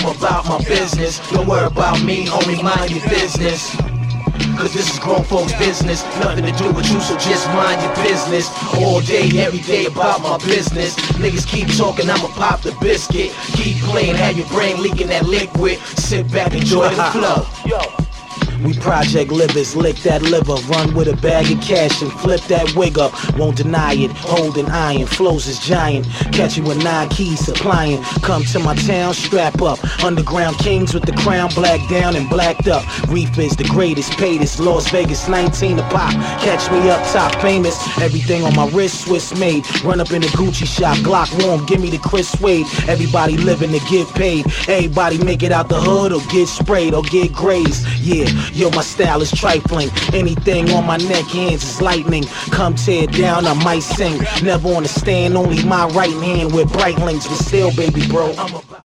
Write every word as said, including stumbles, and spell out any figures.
I'm about my business. Don't worry about me, homie, mind your business. Cause this is grown folks' business. Nothing to do with you, so just mind your business. All day, every day about my business. Niggas keep talking, I'ma pop the biscuit. Keep playing, have your brain leaking that liquid. Sit back, enjoy the flow. Yo. We project livers, lick that liver, run with a bag of cash and flip that wig up. Won't deny it, holding iron, flows is giant. Catch you with nine keys supplying. Come to my town, strap up. Underground kings with the crown black down and blacked up. Reef is the greatest, paidest. Las Vegas, nineteen a pop. Catch me up top, famous. Everything on my wrist, Swiss made. Run up in the Gucci shop, Glock warm, give me the Chris Wade. Everybody living to get paid. Everybody make it out the hood or get sprayed or get grazed. Yeah. Yo, my style is trifling. Anything on my neck, hands is lightning. Come tear down, I might sing. Never on the stand, only my right hand with bright links. But still, baby bro, I'm about